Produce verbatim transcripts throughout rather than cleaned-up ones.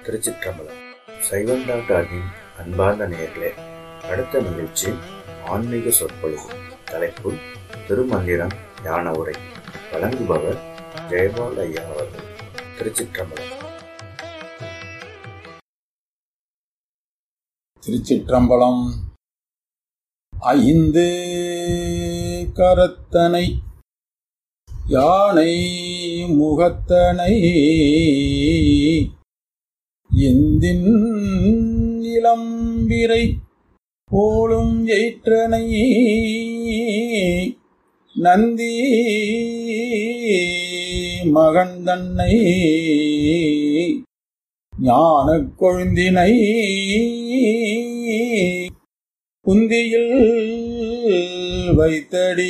திருச்சிற்றம்பலம். சைவம் டாக்டரின் அன்பார்ந்த நேயர்களே, அடுத்த நிகழ்ச்சி ஆன்மீக சொற்பொழிவு. தலைப்பு திருமந்திரம் ஞான உரை. வழங்குபவர் ஜெயபால் ஐயா அவர்கள். திருச்சிற்றம்பலம். திருச்சிற்றம்பலம். ஐந்து கரத்தனை யானை முகத்தனை எந்தின் இளம்பிரை போலும் எயிற்றனை நந்தி மகந்தன்னை ஞானக் கொழுந்தினை குந்தியில் வைத்தடி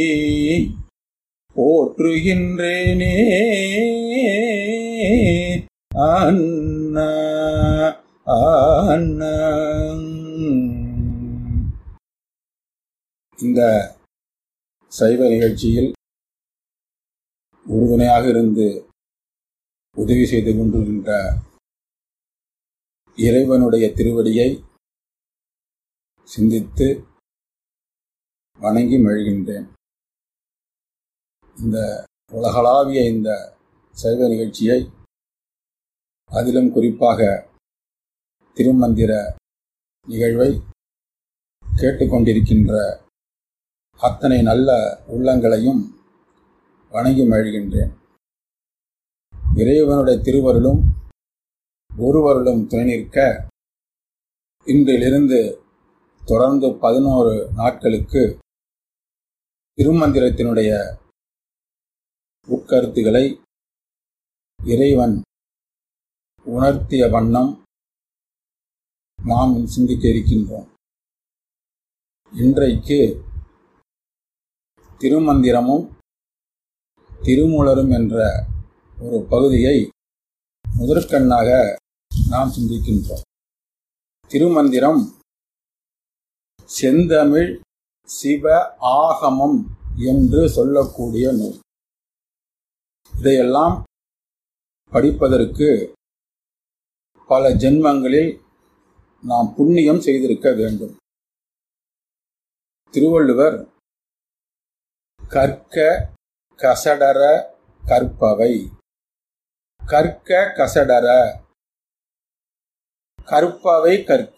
போற்றுகின்றேனே அண்ணா அண்ணா. இந்த சைவ நிகழ்ச்சியில் உறுதுணையாக இருந்து உதவி செய்து கொண்டிருக்கின்ற இறைவனுடைய திருவடியை சிந்தித்து வணங்கி மகிழ்கின்றேன். இந்த உலகளாவிய இந்த சைவ நிகழ்ச்சியை, அதிலும் குறிப்பாக திருமந்திர நிகழ்வை கேட்டுக்கொண்டிருக்கின்ற அத்தனை நல்ல உள்ளங்களையும் வணங்கி மகிழ்கின்றேன். இறைவனுடைய திருவருளும் குருவருளும் துணை நிற்க இன்றிலிருந்து தொடர்ந்து பதினோரு நாட்களுக்கு திருமந்திரத்தினுடைய உட்கருத்துக்களை இறைவன் உணர்த்திய வண்ணம் நாம் சிந்திக்க இருக்கின்றோம். இன்றைக்கு திருமந்திரமும் திருமூலரும் என்ற ஒரு பகுதியை முதற்கண்ணாக நாம் சிந்திக்கின்றோம். திருமந்திரம் செந்தமிழ் சிவ ஆகமம் என்று சொல்லக்கூடிய நூல். இதையெல்லாம் படிப்பதற்கு பல ஜென்மங்களில் நாம் புண்ணியம் செய்திருக்க வேண்டும். திருவள்ளுவர் கற்க கசடர கற்பவை, கற்க கசடர கற்பவை கற்க,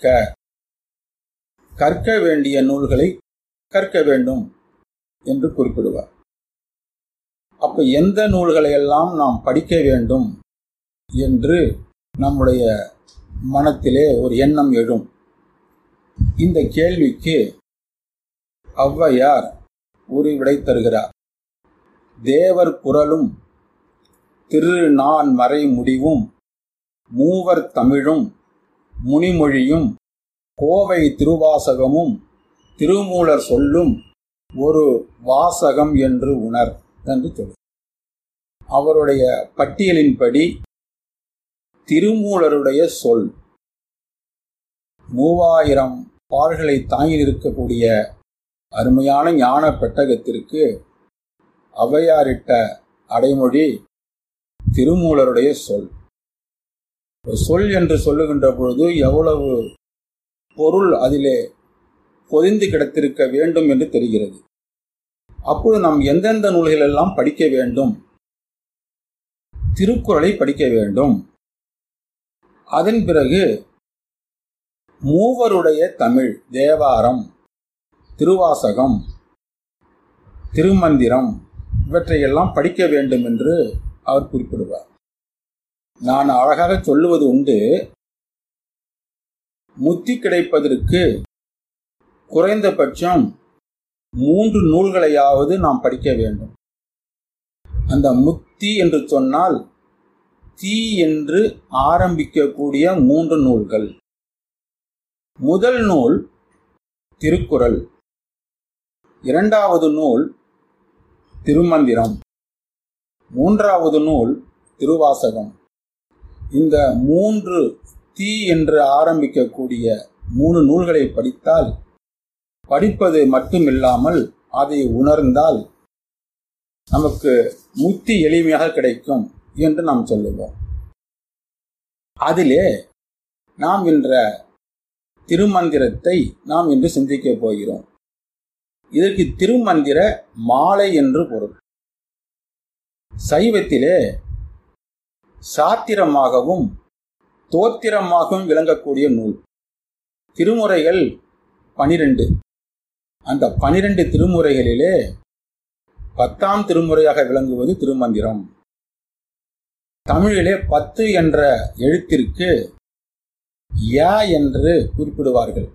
கற்க வேண்டிய நூல்களை கற்க வேண்டும் என்று குறிப்பிடுவார். அப்ப எந்த நூல்களை எல்லாம் நாம் படிக்க வேண்டும் என்று நம்முடைய மனத்திலே ஒரு எண்ணம் எழும். இந்த கேள்விக்கு ஔவையார் ஒரு விடை தருகிறார். தேவர் குரலும் திரு நான் மறை முடிவும் மூவர் தமிழும் முனிமொழியும் கோவை திருவாசகமும் திருமூலர் சொல்லும் ஒரு வாசகம் என்று உணர் என்று சொல்லும். அவருடைய பட்டியலின்படி திருமூலருடைய சொல் மூவாயிரம் பால்களை தாங்கி இருக்கக்கூடிய அருமையான ஞான பெட்டகத்திற்கு ஔவையாரிட்ட அடைமொழி திருமூலருடைய சொல். சொல் என்று சொல்லுகின்ற பொழுது எவ்வளவு பொருள் அதிலே பொதிந்து கிடத்திருக்க வேண்டும் என்று தெரிகிறது. அப்பொழுது நாம் எந்தெந்த நூல்கள் எல்லாம் படிக்க வேண்டும்? திருக்குறளை படிக்க வேண்டும். அதன் பிறகு மூவருடைய தமிழ், தேவாரம், திருவாசகம், திருமந்திரம் இவற்றையெல்லாம் படிக்க வேண்டும் என்று அவர் குறிப்பிடுவார். நான் அழகாக சொல்லுவது உண்டு, முத்தி கிடைப்பதற்கு குறைந்தபட்சம் மூன்று நூல்களையாவது நாம் படிக்க வேண்டும். அந்த முத்தி என்று சொன்னால் தீ என்று ஆரம்பிக்கக்கூடிய மூன்று நூல்கள். முதல் நூல் திருக்குறள், இரண்டாவது நூல் திருமந்திரம், மூன்றாவது நூல் திருவாசகம். இந்த மூன்று தீ என்று ஆரம்பிக்கக்கூடிய மூணு நூல்களை படித்தால், படிப்பது மட்டுமில்லாமல் அதை உணர்ந்தால் நமக்கு முக்தி எளிமையாக கிடைக்கும் என்று நாம் சொல்லுவோம். அதிலே நாம் என்ற திருமந்திரத்தை நாம் இன்று சிந்திக்கப் போகிறோம். இதற்கு திருமந்திர மாலை என்று பொருள். சைவத்திலே சாத்திரமாகவும் தோத்திரமாகவும் விளங்கக்கூடிய நூல். திருமுறைகள் பனிரெண்டு. அந்த பனிரெண்டு திருமுறைகளிலே பத்தாம் திருமுறையாக விளங்குவது திருமந்திரம். தமிழிலே பத்து என்ற எழுத்திற்கு யா என்று குறிப்பிடுவார்கள்.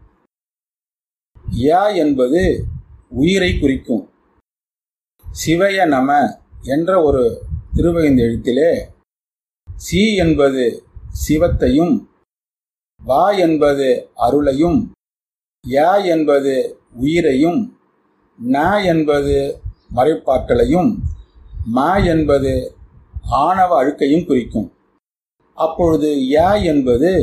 யா என்பது உயிரை குறிக்கும். சிவய நம என்ற ஒரு திருவைந்த எழுத்திலே சி என்பது சிவத்தையும், வா என்பது அருளையும், யா என்பது உயிரையும், ந என்பது மறைப்பாற்றலையும், ம என்பது ஆணவ அழுக்கையும் குறிக்கும். அப்பொழுது யா என்பது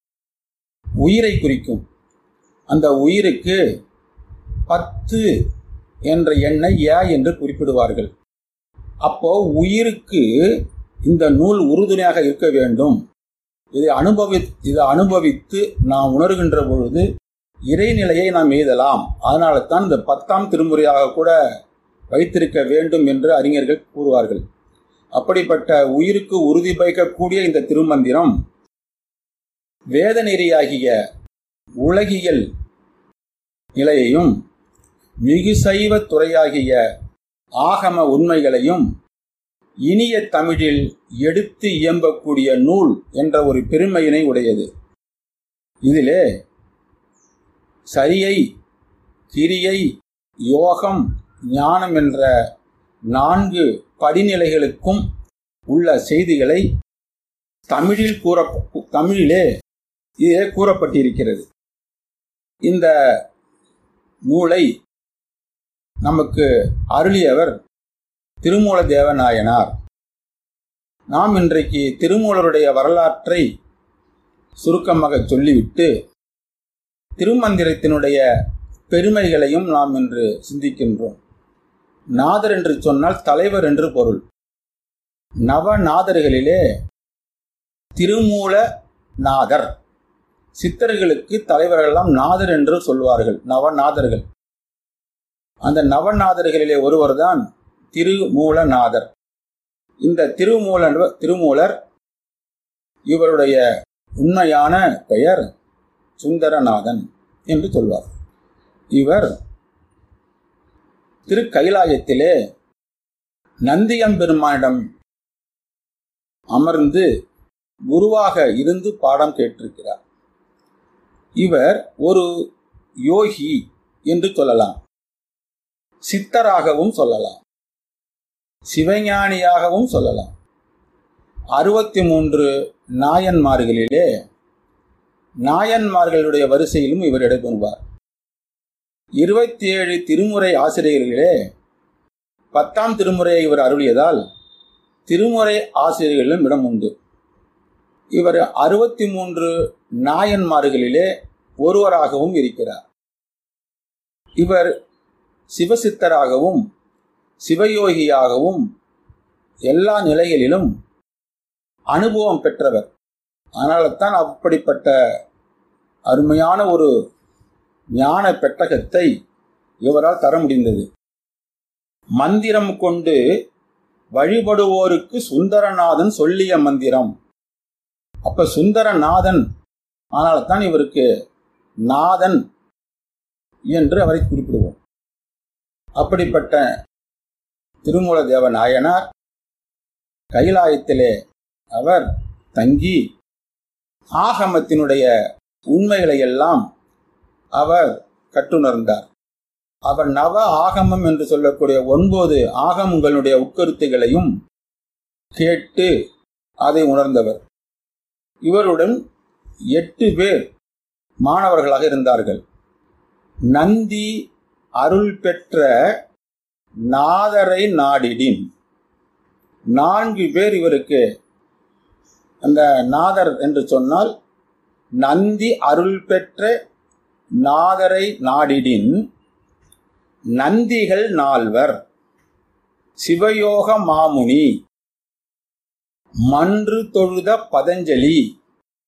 உயிரை குறிக்கும். அந்த உயிருக்கு பத்து என்ற எண்ணை யா என்று குறிப்பிடுவார்கள். அப்போ உயிருக்கு இந்த நூல் உறுதுணையாக இருக்க வேண்டும். இதை அனுபவி இதை அனுபவித்து நாம் உணர்கின்ற பொழுது இறைநிலையை நாம் எய்தலாம். அதனால தான் இந்த பத்தாம் திருமுறையாக கூட வைத்திருக்க வேண்டும் என்று அறிஞர்கள் கூறுவார்கள். அப்படிப்பட்ட உயிருக்கு உறுதி பயக்கக்கூடிய இந்த திருமந்திரம் வேத நெறியாகிய உலகியல் நிலையையும் மிகு சைவ துறையாகிய ஆகம உண்மைகளையும் இனிய தமிழில் எடுத்து இயம்பக்கூடிய நூல் என்ற ஒரு பெருமையினை உடையது. இதிலே சரியை, கிரியை, யோகம், ஞானம் என்ற நான்கு படிநிலைகளுக்கும் உள்ள செய்திகளை தமிழில் கூற தமிழிலே இதே கூறப்பட்டிருக்கிறது. இந்த நூலை நமக்கு அருளியவர் திருமூல தேவநாயனார். நாம் இன்றைக்கு திருமூலருடைய வரலாற்றை சுருக்கமாக சொல்லிவிட்டு திருமந்திரத்தினுடைய பெருமைகளையும் நாம் இன்று சிந்திக்கின்றோம். நாதர் என்று சொன்னால் தலைவர் என்று பொருள். நவநாதர்களிலே திருமூல நாதர். சித்தர்களுக்கு தலைவர்களெல்லாம் நாதர் என்று சொல்வார்கள், நவநாதர்கள். அந்த நவநாதர்களிலே ஒருவர்தான் திருமூலநாதர். இந்த திருமூல திருமூலர் இவருடைய உண்மையான பெயர் சுந்தரநாதன் என்று சொல்வார். இவர் திருக்கைலாயத்திலே நந்தியம்பெருமானிடம் அமர்ந்து குருவாக இருந்து பாடம் கேட்டிருக்கிறார். இவர் ஒரு யோகி என்று சொல்லலாம், சித்தராகவும் சொல்லலாம், சிவஞானியாகவும் சொல்லலாம். அறுபத்தி மூன்று நாயன்மார்களிலே நாயன்மார்களுடைய வரிசையிலும் இவர் இடம்பெறுவார். இருபத்தி ஏழு திருமுறை ஆசிரியர்களே பத்தாம் திருமுறையை இவர் அருளியதால் திருமுறை ஆசிரியர்களிலும் இடம் உண்டு. இவர் அறுபத்தி மூன்று நாயன்மார்களிலே ஒருவராகவும் இருக்கிறார். இவர் சிவசித்தராகவும் சிவயோகியாகவும் எல்லா நிலைகளிலும் அனுபவம் பெற்றவர். அதனால்தான் அப்படிப்பட்ட அருமையான ஒரு ஞான பெட்டகத்தை இவரால் தர முடிந்தது. மந்திரம் கொண்டு வழிபடுவோருக்கு சுந்தரநாதன் சொல்லிய மந்திரம். அப்ப சுந்தரநாதன், ஆனால்தான் இவருக்கு நாதன் என்று அவரை குறிப்பிடுவோம். அப்படிப்பட்ட திருமூல தேவ நாயனார் கைலாயத்திலே அவர் தங்கி ஆகமத்தினுடைய உண்மைகளை எல்லாம் அவர் கற்றுணர்ந்தார். அவர் நவ ஆகமம் என்று சொல்லக்கூடிய ஒன்பது ஆகமங்களுடைய உட்கருத்துகளையும் கேட்டு அதை உணர்ந்தவர். இவருடன் எட்டு பேர் மாணவர்களாக இருந்தார்கள். நந்தி அருள் பெற்ற நாதரை நாடிடின். நான்கு பேர் இவருக்கு. அந்த நாதர் என்று சொன்னால் நந்தி அருள் பெற்ற நாதரை நாடிடின் நந்திகள் நால்வர், சிவயோக மாமுனி, மன்று தொழுத பதஞ்சலி,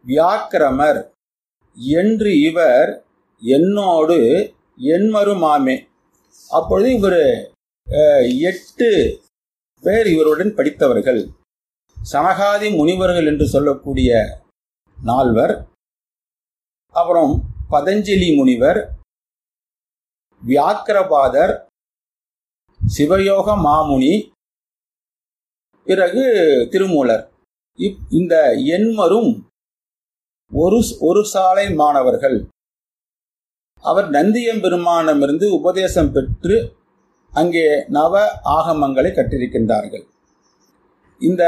வியாக்கிரமர் என்று இவர் என்னோடு என்மருமாமே. அப்பொழுது இவர் எட்டு பேர் இவருடன் படித்தவர்கள். சனகாதி முனிவர்கள் என்று சொல்லக்கூடிய நால்வர், அப்புறம் பதஞ்சலி முனிவர், வியாக்கிரபாதர், சிவயோக மாமுனி, பிறகு திருமூலர். இந்த எண்மரும் ஒரு ஒரு சாலை மாணவர்கள். அவர் நந்தியம்பெருமானிடமிருந்து உபதேசம் பெற்று அங்கே நவ ஆகமங்களை கற்றிருக்கின்றார்கள். இந்த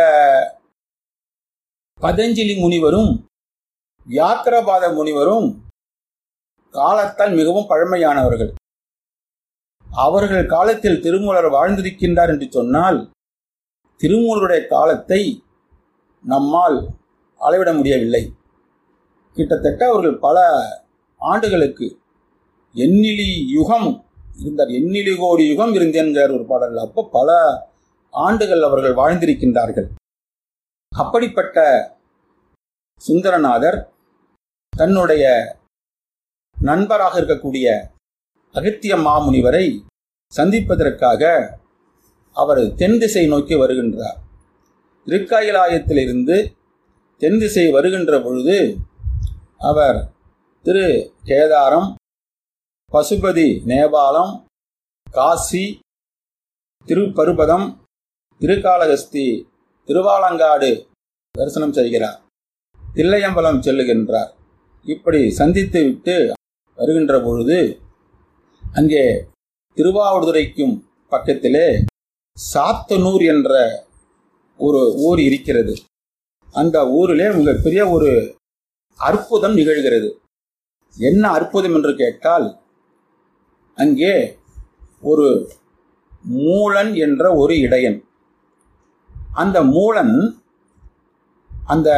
பதஞ்சலி முனிவரும் வியாக்கிரபாத முனிவரும் காலத்தால் மிகவும் பழமையானவர்கள். அவர்கள் காலத்தில் திருமூலர் வாழ்ந்திருக்கின்றார் என்று சொன்னால் திருமூலருடைய காலத்தை நம்மால் அளவிட முடியவில்லை. கிட்டத்தட்ட அவர்கள் பல ஆண்டுகளுக்கு எண்ணிலி யுகம் இருந்தார். எண்ணிலி கோடி யுகம் இருந்தேன்கிறார் ஒரு பாடல். அப்போ பல ஆண்டுகள் அவர்கள் வாழ்ந்திருக்கின்றார்கள். அப்படிப்பட்ட சுந்தரநாதர் தன்னுடைய நண்பராக இருக்கக்கூடிய அகத்திய மாமுனிவரை சந்திப்பதற்காக அவர் தென் திசை நோக்கி வருகின்றார். திருக்காயிலாயத்திலிருந்து தென் திசை வருகின்ற பொழுது அவர் திரு கேதாரம், பசுபதி நேபாளம், காசி, திருப்பருபதம், திருக்காளஹஸ்தி, திருவாலங்காடு தரிசனம் செய்கிறார். தில்லையம்பலம் செல்லுகின்றார். இப்படி சந்தித்து விட்டு வருகின்ற பொழுது அங்கே திருவாவடுதுறைக்கும் பக்கத்திலே சாத்தனூர் என்ற ஒரு ஊர் இருக்கிறது. அந்த ஊரிலே மிகப்பெரிய ஒரு அற்புதம் நிகழ்கிறது. என்ன அற்புதம் என்று கேட்டால், அங்கே ஒரு மூலன் என்ற ஒரு இடையன். அந்த மூலன் அந்த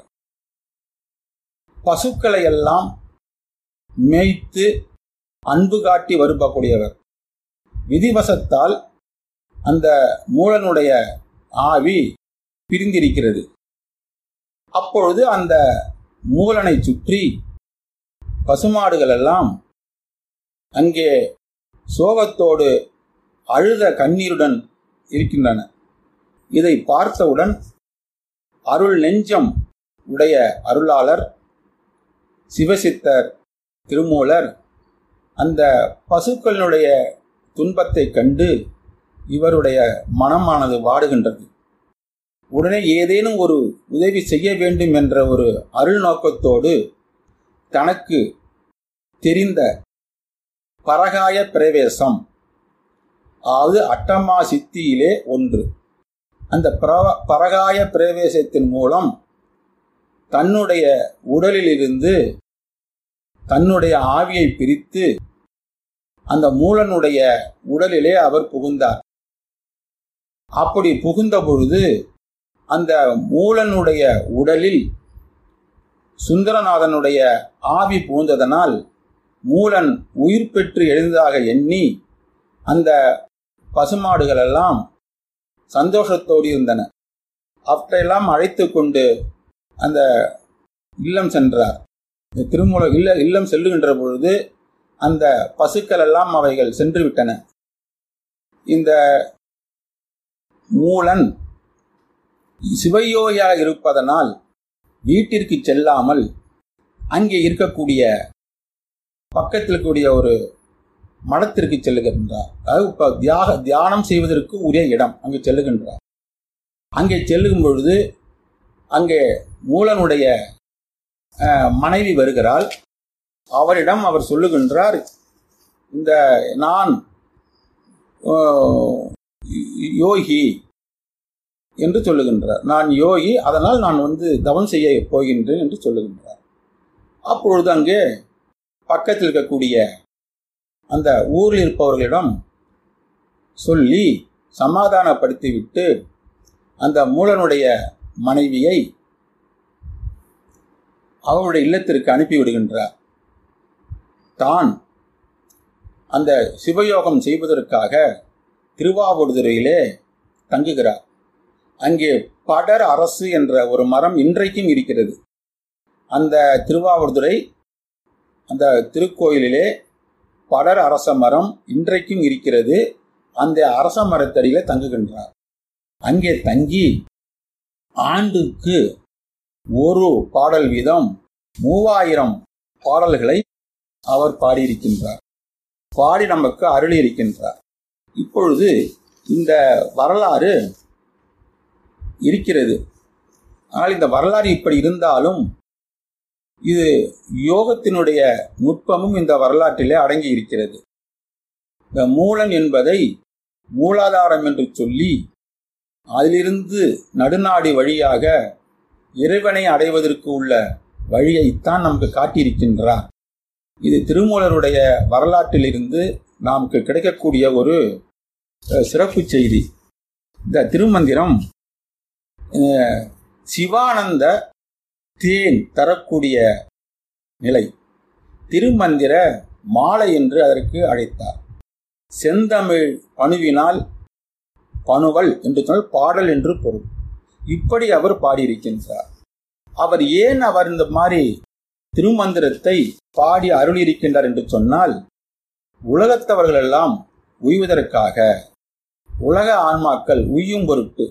பசுக்களை எல்லாம் மேய்த்து அன்பு காட்டி வரும்பக்கூடியவர். விதிவசத்தால் அந்த மூலனுடைய ஆவி பிரிந்திருக்கிறது. அப்பொழுது அந்த மூலனை சுற்றி பசுமாடுகள் எல்லாம் அங்கே சோகத்தோடு அழுத கண்ணீருடன் இருக்கின்றன. இதை பார்த்தவுடன் அருள் நெஞ்சம் உடைய அருளாளர் சிவசித்தர் திருமூலர் அந்த பசுக்களினுடைய துன்பத்தை கண்டு இவருடைய மனமானது வாடுகின்றது. உடனே ஏதேனும் ஒரு உதவி செய்ய வேண்டும் என்ற ஒரு அருள் நோக்கத்தோடு தனக்கு தெரிந்த பரகாய பிரவேசம், அதாவது அட்டமா சித்தியிலே ஒன்று, அந்த பரகாய பிரவேசத்தின் மூலம் தன்னுடைய உடலிலிருந்து தன்னுடைய ஆவியை பிரித்து அந்த மூலனுடைய உடலிலே அவர் புகுந்தார். அப்படி புகுந்த பொழுது அந்த மூலனுடைய உடலில் சுந்தரநாதனுடைய ஆவி புகுந்ததனால் மூலன் உயிர் பெற்று எழுந்ததாக எண்ணி அந்த பசுமாடுகள் எல்லாம் சந்தோஷத்தோடு இருந்தன. அவற்றையெல்லாம் அழைத்து கொண்டு அந்த இல்லம் சென்றார். திருமூல இல்ல இல்லம் செல்லுகின்ற பொழுது அந்த பசுக்கள் எல்லாம் அவைகள் சென்று விட்டன. இந்த மூலன் சிவயோகியாக இருப்பதனால் வீட்டிற்கு செல்லாமல் அங்கே இருக்கக்கூடிய பக்கத்தில் இருக்கக்கூடிய ஒரு மடத்திற்கு செல்லுகின்றார். அதாவது இப்ப தியாக தியானம் செய்வதற்கு உரிய இடம் அங்கு செல்லுகின்றார். அங்கே செல்லும் பொழுது அங்கே மூலனுடைய மனைவி வருகிறாள். அவரிடம் அவர் சொல்லுகின்றார், இந்த நான் யோகி என்று சொல்லுகின்றார். நான் யோகி, அதனால் நான் வந்து தவம் செய்ய போகின்றேன் என்று சொல்லுகின்றார். அப்பொழுது அங்கே பக்கத்தில் இருக்கக்கூடிய அந்த ஊரில் இருப்பவர்களிடம் சொல்லி சமாதானப்படுத்திவிட்டு அந்த மூலனுடைய மனைவியை அவருடைய இல்லத்திற்கு அனுப்பிவிடுகின்றார். தான் அந்த சிவயோகம் செய்வதற்காக திருவாவடுதுறையிலே தங்குகிறார். அங்கே படர் அரசு என்ற ஒரு மரம் இன்றைக்கும் இருக்கிறது. அந்த திருவாவடுதுறை அந்த திருக்கோயிலிலே படர் அரச மரம் இன்றைக்கும் இருக்கிறது. அந்த அரச மரத்தடியில தங்குகின்றார். அங்கே தங்கி ஆண்டுக்கு ஒரு பாடல் வீதம் மூவாயிரம் பாடல்களை அவர் பாடியிருக்கின்றார். பாடி நமக்கு அருளி இருக்கின்றார். இப்பொழுது இந்த வரலாறு இருக்கிறது. ஆனால் இந்த வரலாறு இப்படி இருந்தாலும் இது யோகத்தினுடைய நுட்பமும் இந்த வரலாற்றிலே அடங்கி இருக்கிறது. இந்த மூலன் என்பதை மூலாதாரம் என்று சொல்லி அதிலிருந்து நடுநாடி வழியாக இறைவனை அடைவதற்கு உள்ள வழியைத்தான் நமக்கு காட்டியிருக்கின்றார். இது திருமூலருடைய வரலாற்றிலிருந்து நமக்கு கிடைக்கக்கூடிய ஒரு சிறப்பு செய்தி. இந்த திருமந்திரம் சிவானந்த தேன் தரக்கூடிய நிலை. திருமந்திர மாலை என்று அதற்கு அழைத்தார். செந்தமிழ் பணுவினால் பணுவல் என்று சொன்னால் பாடல் என்று பொருள். இப்படி அவர் பாடியிருக்கின்றார். அவர் ஏன் அவர் இந்த மாதிரி திருமந்திரத்தை பாடி அருளியிருக்கின்றார் என்று சொன்னால், உலகத்தவர்கள் எல்லாம் உய்வதற்காக, உலக ஆன்மாக்கள் உய்யும் பொருட்டு,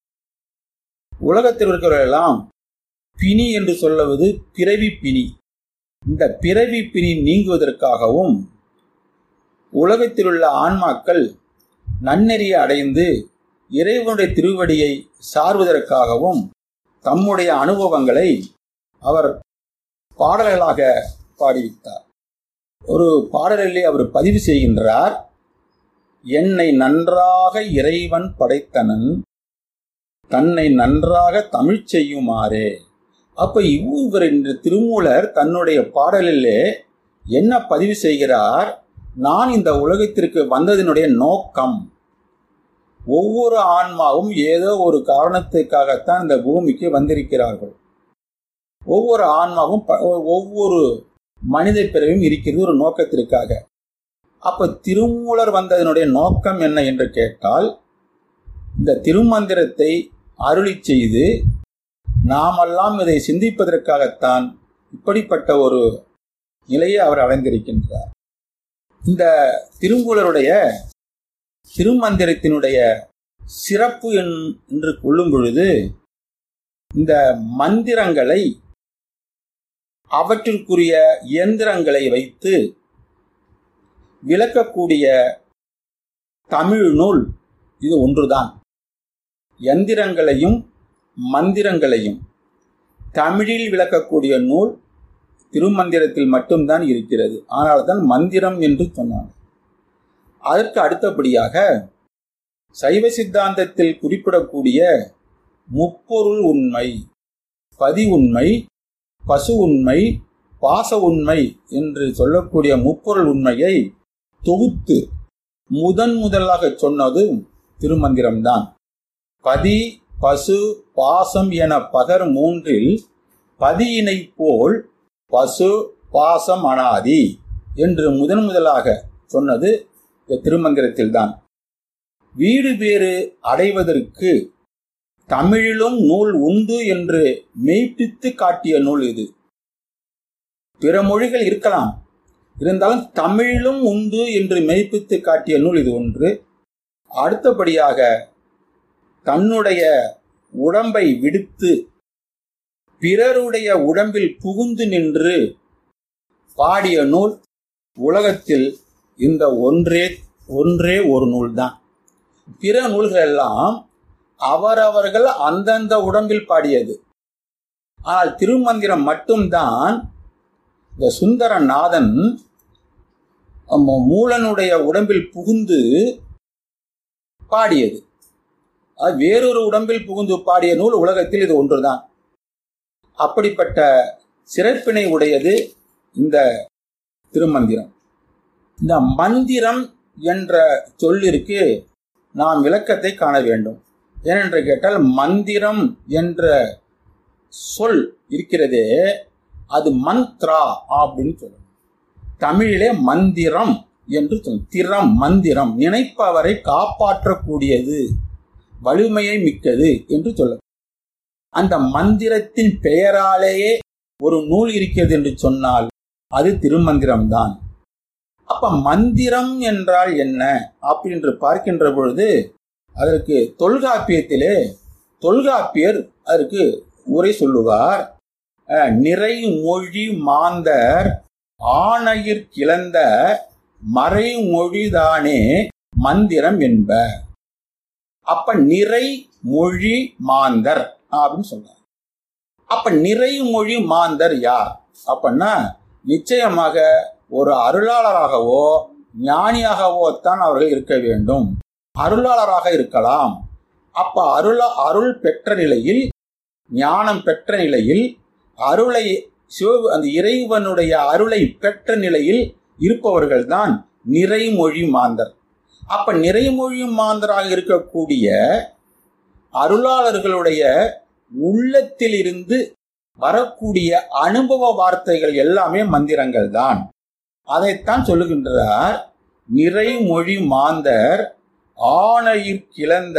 உலகத்தில் இருக்கிறவர்களெல்லாம் பிணி என்று சொல்லுவது பிறவி பிணி, இந்த பிறவி பிணி நீங்குவதற்காகவும், உலகத்தில் உள்ள ஆன்மாக்கள் நன்னெறியை அடைந்து இறைவனுடைய திருவடியை சார்வதற்காகவும் தம்முடைய அனுபவங்களை அவர் பாடல்களாக பாடிவிட்டார். ஒரு பாடலிலே அவர் பதிவு செய்கின்றார், என்னை நன்றாக இறைவன் படைத்தனன், தன்னை நன்றாக தமிழ் செய்யுமாறே. அப்ப இவர் திருமூலர் தன்னுடைய பாடலிலே என்ன பதிவு செய்கிறார்? நான் இந்த உலகத்திற்கு வந்ததனுடைய நோக்கம், ஒவ்வொரு ஆன்மாவும் ஏதோ ஒரு காரணத்துக்காகத்தான் இந்த பூமிக்கு வந்திருக்கிறார்கள். ஒவ்வொரு ஆன்மாவும் ஒவ்வொரு மனித பிறவியும் இருக்கிறது ஒரு நோக்கத்திற்காக. அப்ப திருமூலர் வந்ததனுடைய நோக்கம் என்ன என்று கேட்டால், இந்த திருமந்திரத்தை அருளி செய்து நாமெல்லாம் இதை சிந்திப்பதற்காகத்தான் இப்படிப்பட்ட ஒரு நிலையை அவர் அடைந்திருக்கின்றார். இந்த திருமூலருடைய திருமந்திரத்தினுடைய சிறப்பு என்று கொள்ளும் பொழுது, இந்த மந்திரங்களை அவற்றிற்குரிய இயந்திரங்களை வைத்து விளக்கக்கூடிய தமிழ் நூல் இது ஒன்றுதான். எந்திரங்களையும் மந்திரங்களையும் தமிழில் விளக்கக்கூடிய நூல் திருமந்திரத்தில் மட்டும்தான் இருக்கிறது. ஆனால் தான் மந்திரம் என்று சொன்னார். அதற்கு அடுத்தபடியாக சைவ சித்தாந்தத்தில் குறிப்பிடக்கூடிய முப்பொருள் உண்மை, பதி உண்மை, பசு உண்மை, பாச உண்மை என்று சொல்லக்கூடிய முப்பொருள் உண்மையை தொகுத்து முதன் முதலாக சொன்னது திருமந்திரம்தான். பதி, பசு, பாசம் என பகர் மூன்றில் பதியினை போல் பசு பாசம் அனாதி என்று முதன் முதலாக சொன்னது திருமந்திரத்தில்தான். வீடு பேறு அடைவதற்கு தமிழிலும் நூல் உண்டு என்று மெய்ப்பித்து காட்டிய நூல் இது. பிற மொழிகள் இருக்கலாம், இருந்தாலும் தமிழிலும் உண்டு என்று மெய்ப்பித்து காட்டிய நூல் இது ஒன்று. அடுத்தபடியாக தன்னுடைய உடம்பை விடுத்து பிறருடைய உடம்பில் புகுந்து நின்று பாடிய நூல் உலகத்தில் இந்த ஒன்றே ஒன்றே ஒரு நூல்தான். பிற நூல்கள் எல்லாம் அவரவர்கள் அந்தந்த உடம்பில் பாடியது. ஆனால் திருமந்திரம் மட்டும்தான் இந்த சுந்தரநாதன் மூலனுடைய உடம்பில் புகுந்து பாடியது. அது வேறொரு உடம்பில் புகுந்து பாடிய நூல் உலகத்தில் இது ஒன்றுதான். அப்படிப்பட்ட சிறப்பினை உடையது இந்த திருமந்திரம். இந்த மந்திரம் என்ற சொல்லிற்கு நாம் விளக்கத்தை காண வேண்டும். ஏனென்று கேட்டால், மந்திரம் என்ற சொல் இருக்கிறதே அது மந்த்ரா அப்படின்னு சொல்லணும். தமிழிலே மந்திரம் என்று சொல்லும். திறம் மந்திரம், நினைப்பவரை காப்பாற்றக்கூடியது, வலிமையை மிக்கது என்று சொல்லும். அந்த மந்திரத்தின் பெயராலேயே ஒரு நூல் இருக்கிறது என்று சொன்னால் அது திருமந்திரம்தான். அப்ப மந்திரம் என்றால் என்ன அப்படின்னு பார்க்கின்ற பொழுது அதற்கு தொல்காப்பியத்திலே தொல்காப்பியர் அதற்கு உரை சொல்லுவார். நிறைமொழி மாந்தர் ஆணையிற் கிளந்த மறைமொழிதானே மந்திரம் என்ப. அப்ப நிறை மொழி மாந்தர் அப்படின்னு சொல்றார். அப்ப நிறைமொழி மாந்தர் யார் அப்படின்னா நிச்சயமாக ஒரு அருளாளராகவோ ஞானியாகவோ தான் அவர்கள் இருக்க வேண்டும். அருளாளராக இருக்கலாம். அப்ப அருள அருள் பெற்ற நிலையில், ஞானம் பெற்ற நிலையில், அருளை சிவ அந்த இறைவனுடைய அருளை பெற்ற நிலையில் இருப்பவர்கள் தான் நிறைமொழி மாந்தர். அப்ப நிறைமொழி மாந்தராக இருக்கக்கூடிய அருளாளர்களுடைய உள்ளத்தில் இருந்து வரக்கூடிய அனுபவ வார்த்தைகள் எல்லாமே மந்திரங்கள் தான். அதைத்தான் சொல்லுகின்றார். நிறைமொழி மாந்தர் ஆணையிற் கிளந்த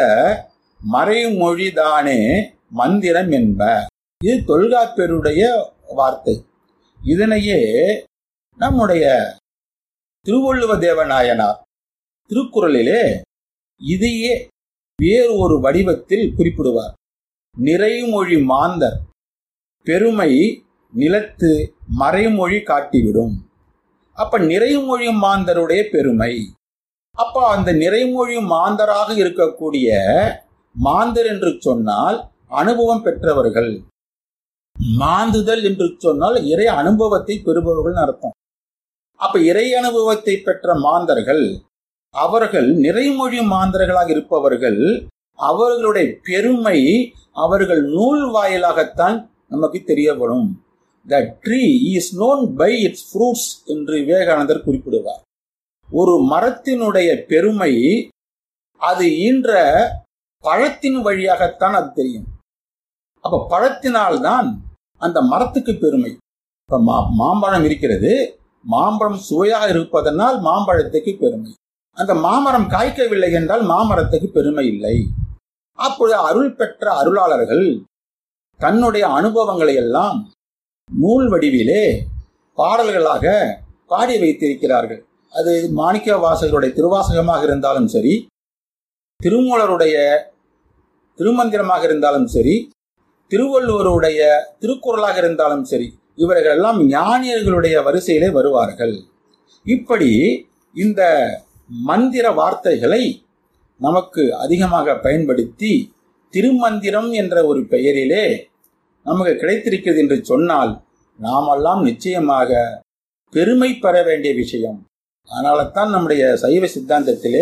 மறைமொழிதானே மந்திரம் என்ப. இது தொல்காப்பியருடைய வார்த்தை. இதனையே நம்முடைய திருவள்ளுவ தேவநாயனார் திருக்குறளிலே இதையே வேறு ஒரு வடிவத்தில் குறிப்பிடுவார். நிறைமொழி மாந்தர் பெருமை நிலத்து மறைமொழி காட்டிவிடும். அப்ப நிறைமொழி மாந்தருடைய பெருமை, அப்ப அந்த நிறைமொழி மாந்தராக இருக்கக்கூடிய மாந்தர் என்று சொன்னால் அனுபவம் பெற்றவர்கள், மாந்துதல் என்று சொன்னால் இறை அனுபவத்தை பெறுபவர்கள் அர்த்தம். அப்ப இறை அனுபவத்தை பெற்ற மாந்தர்கள், அவர்கள் நிறைமொழி மாந்தர்களாக இருப்பவர்கள், அவர்களுடைய பெருமை அவர்கள் நூல் வாயிலாகத்தான் நமக்கு தெரியப்படும். The tree is known by its fruits என்று விவேகானந்தர் குறிப்பிடுவார். ஒரு மரத்தினுடைய பெருமை அது ஈன்ற பழத்தின் வழியாகத்தான் அது தெரியும். அப்ப பழத்தினால்தான் அந்த மரத்துக்கு பெருமை. இப்ப மா மாம்பழம் இருக்கிறது, மாம்பழம் சுவையாக இருப்பதனால் மாம்பழத்துக்கு பெருமை. அந்த மாமரம் காய்க்கவில்லை என்றால் மாமரத்துக்கு பெருமை இல்லை. அப்பொழுது அருள் பெற்ற அருளாளர்கள் தன்னுடைய அனுபவங்களை எல்லாம் நூல் வடிவிலே பாடல்களாக பாடி வைத்திருக்கிறார்கள். அது மாணிக்க வாசகருடைய திருவாசகமாக இருந்தாலும் சரி, திருமூலருடைய திருமந்திரமாக இருந்தாலும் சரி, திருவள்ளுவருடைய திருக்குறளாக இருந்தாலும் சரி, இவர்கள் எல்லாம் ஞானியர்களுடைய வரிசையிலே வருவார்கள். இப்படி இந்த மந்திர வார்த்தைகளை நமக்கு அதிகமாக பயன்படுத்தி திருமந்திரம் என்ற ஒரு பெயரிலே நமக்கு கிடைத்திருக்கிறது என்று சொன்னால் நாமெல்லாம் நிச்சயமாக பெருமை பெற வேண்டிய விஷயம். அதனால தான் நம்முடைய சைவ சித்தாந்தத்திலே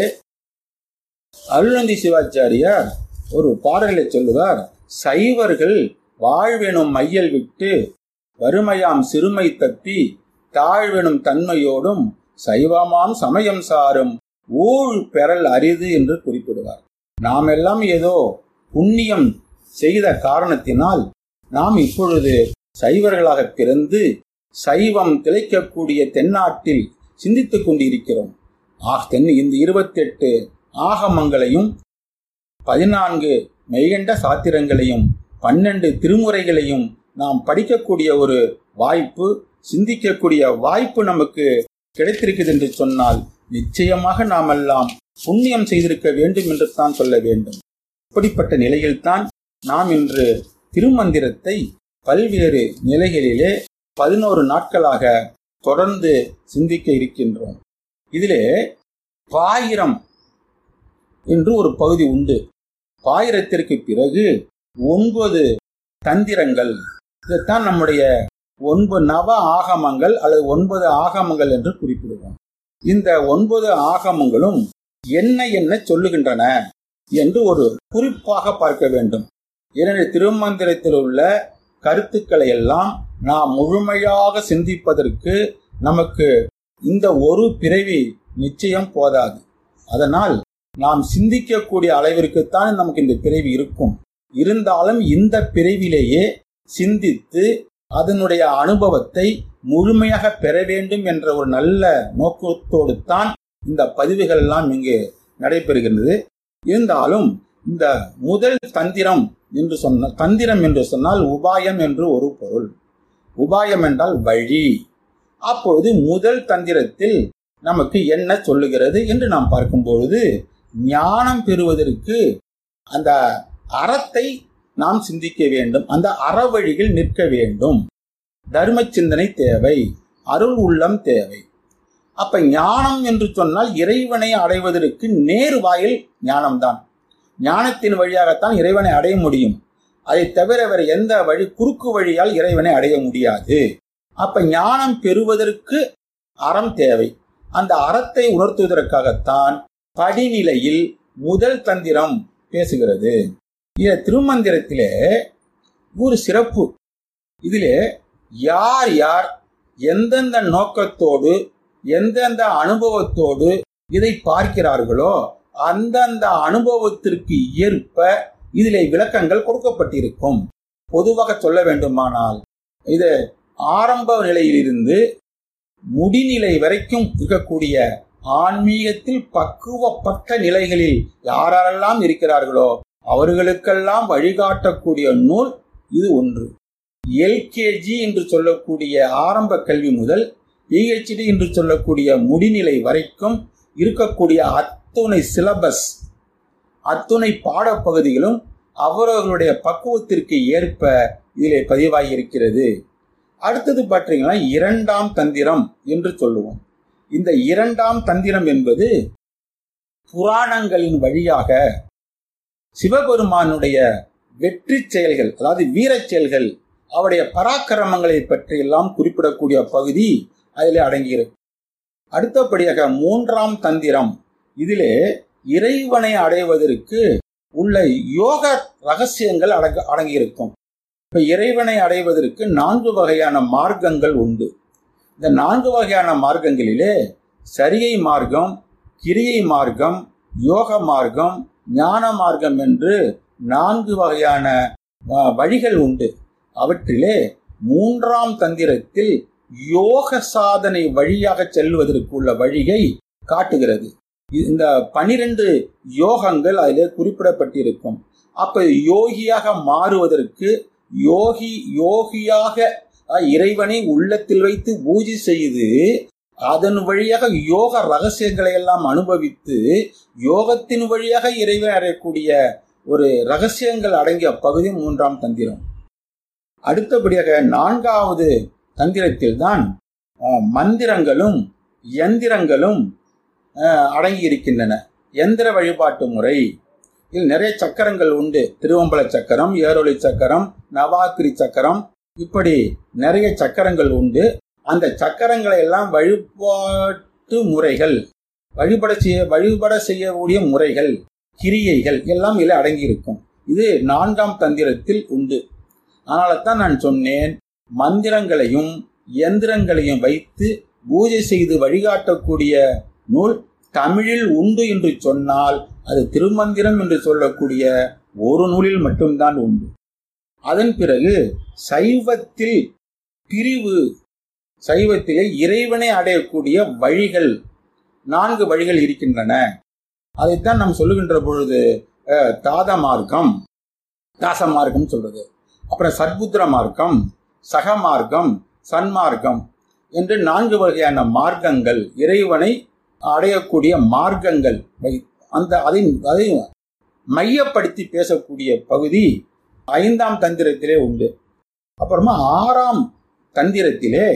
அருளந்தி சிவாச்சாரியார் ஒரு பாடலை சொல்லுவார். சைவர்கள் வாழ்வெனும் மையல் விட்டு வறுமையாம் சிறுமை தப்பி தாழ்வெனும் தன்மையோடும் சைவமாம் சமயம் சாரும் ஊழ் பெறல் அரிது என்று குறிப்பிடுவார். நாம் எல்லாம் ஏதோ புண்ணியம் செய்த காரணத்தினால் நாம் இப்பொழுது சைவர்களாக பிறந்து சைவம் திளைக்கக்கூடிய தென்னாட்டில் சிந்தித்துக் கொண்டிருக்கிறோம். ஆக தென் இந்த இருபத்தி எட்டு ஆகமங்களையும் பதினான்கு மெய்கண்ட சாத்திரங்களையும் பன்னெண்டு திருமுறைகளையும் நாம் படிக்கக்கூடிய ஒரு வாய்ப்பு, சிந்திக்கக்கூடிய வாய்ப்பு நமக்கு கிடைத்திருக்கிறது என்று சொன்னால் நிச்சயமாக நாம் எல்லாம் புண்ணியம் செய்திருக்க வேண்டும் என்று தான் சொல்ல வேண்டும். இப்படிப்பட்ட நிலையில்தான் நாம் இன்று திருமந்திரத்தை பல்வேறு நிலைகளிலே பதினோரு நாட்களாக தொடர்ந்து சிந்திக்க இருக்கின்றோம். இதிலே பாயிரம் என்று ஒரு பகுதி உண்டு. பாயிரத்திற்கு பிறகு ஒன்பது தந்திரங்கள், இதைத்தான் நம்முடைய ஒன்பது நவ ஆகமங்கள் அல்லது ஒன்பது ஆகமங்கள் என்று குறிப்பிடுவோம். இந்த ஒன்பது ஆகமங்களும் என்ன என்ன சொல்லுகின்றன என்று ஒரு குறிப்பாக பார்க்க வேண்டும். ஏனெனில் திருமந்திரத்தில் உள்ள கருத்துக்களை எல்லாம் நாம் முழுமையாக சிந்திப்பதற்கு நமக்கு இந்த ஒரு பிறவி நிச்சயம் போதாது. அதனால் நாம் சிந்திக்கக்கூடிய அளவிற்குத்தான் நமக்கு இந்த பிறவி இருக்கும். இருந்தாலும் இந்த பிறவிலேயே சிந்தித்து அதனுடைய அனுபவத்தை முழுமையாக பெற வேண்டும் என்ற ஒரு நல்ல நோக்கத்தோடு தான் இந்த பதிவுகள் எல்லாம் இங்கு நடைபெறுகிறது. இருந்தாலும் இந்த முதல் தந்திரம் என்று சொன்ன தந்திரம் என்று சொன்னால் உபாயம் என்று ஒரு பொருள். உபாயம் என்றால் வழி. அப்பொழுது முதல் தந்திரத்தில் நமக்கு என்ன சொல்லுகிறது என்று நாம் பார்க்கும் பொழுது, ஞானம் பெறுவதற்கு அந்த அறத்தை நாம் சிந்திக்க வேண்டும், அந்த அறவழியில் நிற்க வேண்டும், தர்ம சிந்தனை தேவை, அருள் உள்ளம் தேவை. அப்ப ஞானம் என்று சொன்னால் இறைவனை அடைவதற்கு நேர் வாயில் ஞானம்தான். ஞானத்தின் வழியாகத்தான் இறைவனை அடைய முடியும். அதை தவிர வேறு எந்த வழி, குறுக்கு வழியால் இறைவனை அடைய முடியாது. அப்ப ஞானம் பெறுவதற்கு அறம் தேவை. அந்த அறத்தை உணர்த்துவதற்காகத்தான் படிநிலையில் முதல் தந்திரம் பேசுகிறது. இந்த திருமந்திரத்திலே ஒரு சிறப்பு, இதிலே யார் யார் எந்தெந்த நோக்கத்தோடு எந்தெந்த அனுபவத்தோடு இதை பார்க்கிறார்களோ அந்தந்த அனுபவத்திற்கு ஏற்ப இதிலே விளக்கங்கள் கொடுக்கப்பட்டிருக்கும். பொதுவாக சொல்ல வேண்டுமானால் இது ஆரம்ப நிலையிலிருந்து முடிநிலை வரைக்கும் இருக்கக்கூடிய ஆன்மீகத்தில் பக்குவப்பட்ட நிலைகளில் யாரெல்லாம் இருக்கிறார்களோ அவர்களுக்கெல்லாம் வழிகாட்டக்கூடிய நூல் இது ஒன்று. எல்கேஜி என்று சொல்லக்கூடிய ஆரம்ப கல்வி முதல் பிஹெச்டி என்று சொல்லக்கூடிய முடிநிலை வரைக்கும் இருக்கக்கூடிய அத்துணை சிலபஸ், அத்துணை பாடப்பகுதிகளும் அவரவர்களுடைய பக்குவத்திற்கு ஏற்ப இதிலே பதிவாகி இருக்கிறது. அடுத்தது பார்த்தீங்கன்னா இரண்டாம் தந்திரம் என்று சொல்லுவோம். இந்த இரண்டாம் தந்திரம் என்பது புராணங்களின் வழியாக சிவபெருமானுடைய வெற்றி செயல்கள், அதாவது வீர செயல்கள், அவருடைய பராக்கிரமங்களை பற்றி எல்லாம் குறிப்பிடக்கூடிய பகுதி அதிலே அடங்குகிறது. அடுத்தபடியாக மூன்றாம் தந்திரம், இதிலே இறைவனை அடைவதற்கு உள்ள யோக ரகசியங்கள் அடங்க அடங்கியிருக்கும். இப்ப இறைவனை அடைவதற்கு நான்கு வகையான மார்க்கங்கள் உண்டு. இந்த நான்கு வகையான மார்க்கங்களிலே சரியை மார்க்கம், கிரியை மார்க்கம், யோக மார்க்கம், ஞான மார்க்கம் என்று நான்கு வகையான வழிகள் உண்டு. அவற்றிலே மூன்றாம் தந்திரத்தில் யோக சாதனை வழியாக செல்வதற்கு உள்ள வழியை காட்டுகிறது. இந்த பனிரெண்டு யோகங்கள் அதிலே குறிப்பிடப்பட்டிருக்கும். அப்ப யோகியாக மாறுவதற்கு யோகி யோகியாக இறைவனை உள்ளத்தில் வைத்து பூஜை செய்து அதன் வழியாக யோக ரகசியங்களை எல்லாம் அனுபவித்து யோகத்தின் வழியாக இறைவனை அடையக்கூடிய ஒரு ரகசியங்கள் அடங்கிய பகுதி மூன்றாம் தந்திரம். அடுத்தபடியாக நான்காவது தந்திரத்தில் தான் மந்திரங்களும் யந்திரங்களும் அடங்கி இருக்கின்றன. எந்திர வழிபாட்டு முறை, இதில் நிறைய சக்கரங்கள் உண்டு. திருவம்பல சக்கரம், ஏரொளி சக்கரம், நவாக்கிரி சக்கரம், இப்படி நிறைய சக்கரங்கள் உண்டு. அந்த சக்கரங்களை எல்லாம் வழிபாட்டு முறைகள், வழிபட செய்ய வழிபட செய்யக்கூடிய முறைகள், கிரியைகள் எல்லாம் இதில் அடங்கி இருக்கும். இது நான்காம் தந்திரத்தில் உண்டு. அதனால தான் நான் சொன்னேன், மந்திரங்களையும் யந்திரங்களையும் வைத்து பூஜை செய்து வழிகாட்டக்கூடிய நூல் தமிழில் உண்டு என்று சொன்னால் அது திருமந்திரம் என்று சொல்லக்கூடிய ஒரு நூலில் மட்டும்தான் உண்டு. அதன் பிறகு சைவத்தில் பிரிவு, சைவத்திலே இறைவனை அடையக்கூடிய வழிகள் நான்கு வழிகள் இருக்கின்றன. அதைத்தான் நாம் சொல்லுகின்ற பொழுது தாத மார்க்கம், தாச மார்க்கம் சொல்றது, அப்புறம் சத்புத்திர மார்க்கம், சக மார்க்கம், சன்மார்க்கம் என்று நான்கு வகையான மார்க்கங்கள், இறைவனை அடையக்கூடிய மார்க்கங்கள். அந்த அதை அதை மையப்படுத்தி பேசக்கூடிய பகுதி ஐந்தாம் தந்திரத்திலே உண்டு. அப்புறமா ஆறாம் தந்திரத்திலே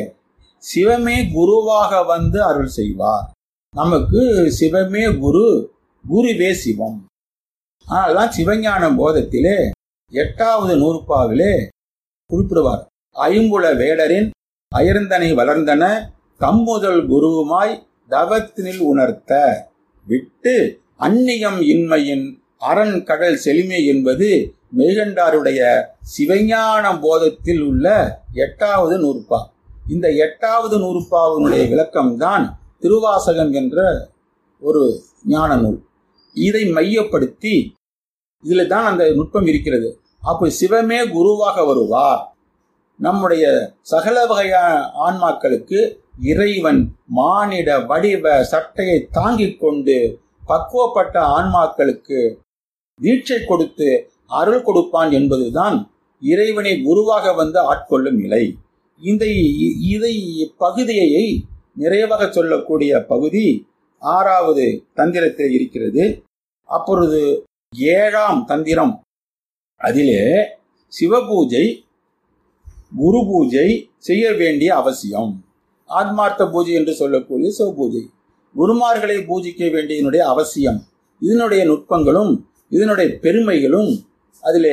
சிவமே குருவாக வந்து அருள் செய்வார். நமக்கு சிவமே குரு, குருவே சிவம். அதனால்தான் சிவஞான போதத்திலே எட்டாவது நூற்பாவிலே குறிப்பிடுவார், ஐம்புல வேடரின் அயர்ந்தனை வளர்ந்தன தம்முதல் குருவுமாய் தவத்தினில் உணர்த்த விட்டு அந்நியம் இன்மையின் அரண் கடல் செழுமை என்பது மெய்கண்டாருடைய சிவஞான போதத்தில் உள்ள எட்டாவது நூற்பா. இந்த எட்டாவது நூற்பாவினுடைய விளக்கம்தான் திருவாசகம் என்ற ஒரு ஞான நூல். இதை மையப்படுத்தி இதுல தான் அந்த நுட்பம் இருக்கிறது. அப்ப சிவமே குருவாக வருவார். நம்முடைய சகல வகையான ஆன்மாக்களுக்கு இறைவன் மானிட வடிவ சட்டையை தாங்கிக் கொண்டு பக்குவப்பட்ட ஆன்மாக்களுக்கு தீட்சை கொடுத்து அருள் கொடுப்பான் என்பதுதான் இறைவனை குருவாக வந்து ஆட்கொள்ளும் நிலை. இந்த இதை பகுதியை நிறைவாக சொல்லக்கூடிய பகுதி ஆறாவது தந்திரத்தில் இருக்கிறது. அப்பொழுது ஏழாம் தந்திரம், அதிலே சிவபூஜை குரு பூஜை செய்ய வேண்டிய அவசியம். ஆத்மார்த்த பூஜை என்று சொல்லக்கூடிய சிவபூஜை, குருமார்களை பூஜிக்க வேண்டியதனுடைய அவசியம், இதனுடைய நுட்பங்களும் இதனுடைய பெருமைகளும் அதிலே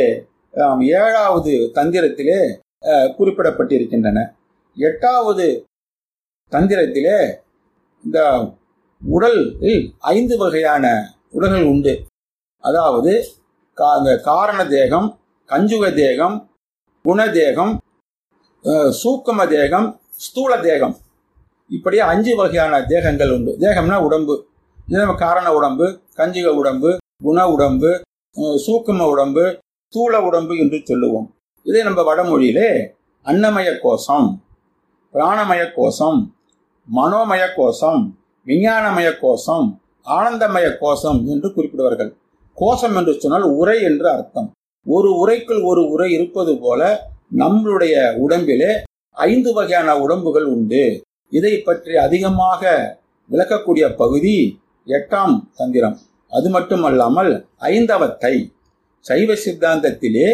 ஏழாவது தந்திரத்திலே குறிப்பிடப்பட்டிருக்கின்றன. எட்டாவது தந்திரத்திலே இந்த உடலில் ஐந்து வகையான உடல்கள் உண்டு. அதாவது காரண தேகம், கஞ்சுக தேகம், குணதேகம், சூக்கம தேகம், ஸ்தூல தேகம், இப்படி அஞ்சு வகையான தேகங்கள் உண்டு. தேகம்னா உடம்பு, இது நம்ம காரண உடம்பு, கஞ்சுக உடம்பு, குண உடம்பு, சூக்கம உடம்பு, ஸ்தூல உடம்பு என்று சொல்லுவோம். இதை நம்ம வடமொழியிலே அன்னமய கோஷம், பிராணமய கோஷம், மனோமய கோஷம், விஞ்ஞானமய கோஷம், ஆனந்தமய கோஷம் என்று குறிப்பிடுவார்கள். கோஷம் என்று சொன்னால் உரை என்று அர்த்தம். ஒரு உரைக்குள் ஒரு உரை இருப்பது போல நம்மளுடைய உடம்பிலே ஐந்து வகையான உடம்புகள் உண்டு. இதை பற்றி அதிகமாக விளக்கக்கூடிய பகுதி எட்டாம் தந்திரம். அது மட்டுமல்லாமல் ஐந்தவத்தை சைவ சித்தாந்தத்திலே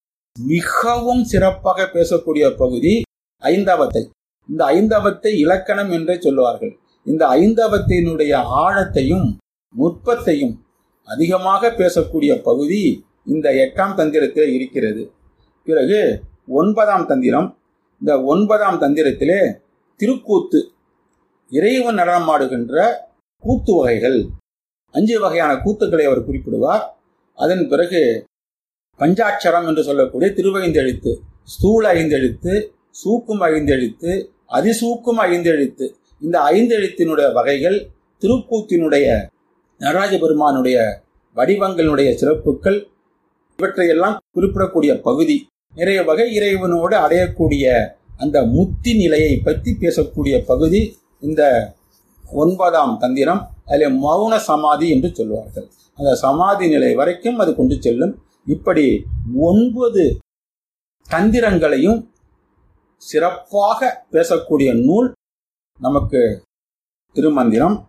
மிகவும் சிறப்பாக பேசக்கூடிய பகுதி ஐந்தவத்தை. இந்த ஐந்தவத்தை இலக்கணம் என்றே சொல்லுவார்கள். இந்த ஐந்தவத்தினுடைய ஆழத்தையும் நுட்பத்தையும் அதிகமாக பேசக்கூடிய பகுதி இந்த எட்டாம் தந்திரத்தில் இருக்கிறது. பிறகு ஒன்பதாம் தந்திரம். இந்த ஒன்பதாம் தந்திரத்திலே திருக்கூத்து, இறைவன் நடனமாடுகின்ற கூத்து வகைகள், அஞ்சு வகையான கூத்துக்களை அவர் குறிப்பிடுவார். அதன் பிறகு பஞ்சாட்சரம் என்று சொல்லக்கூடிய திருவைந்தெழுத்து, ஸ்தூல ஐந்தெழுத்து, சூக்கும் ஐந்தெழுத்து, அதிசூக்கும் ஐந்தெழுத்து, இந்த ஐந்தெழுத்தினுடைய வகைகள், திருக்கூத்தினுடைய நடராஜ பெருமானுடைய வடிவங்களுடைய சிறப்புகள், இவற்றையெல்லாம் குறிப்பிடக்கூடிய பகுதி. நிறைய வகை இறைவனோடு அடையக்கூடிய அந்த முத்தி நிலையை பற்றி பேசக்கூடிய பகுதி இந்த ஒன்பதாம் தந்திரம். அதில் மௌன சமாதி என்று சொல்வார்கள். அந்த சமாதி நிலை வரைக்கும் அது கொண்டு செல்லும். இப்படி ஒன்பது தந்திரங்களையும் சிறப்பாக பேசக்கூடிய நூல் நமக்கு திருமந்திரம்.